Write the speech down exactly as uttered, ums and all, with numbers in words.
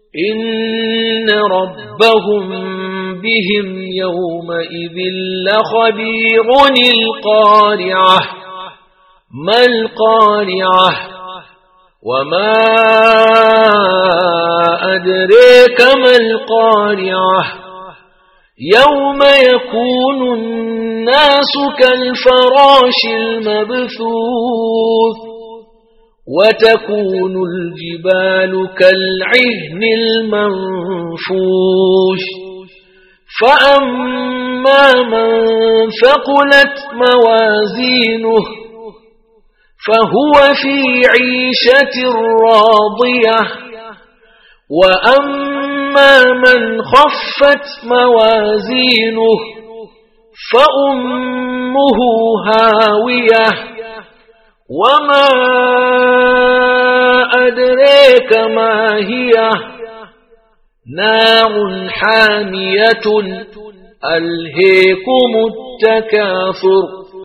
إن ربهم بهم يومئذ لخبير. القارعة ما القارعة وما أدريك ما القارعة يوم يكون الناس كالفراش المبثوث وتكون الجبال كالعهن المنفوش فأما من ثقلت موازينه فهو في عيشة راضية وأما من خفت موازينه فأمه هاوية وما أدريك ما هي نار حامية ألهيكم التكاثر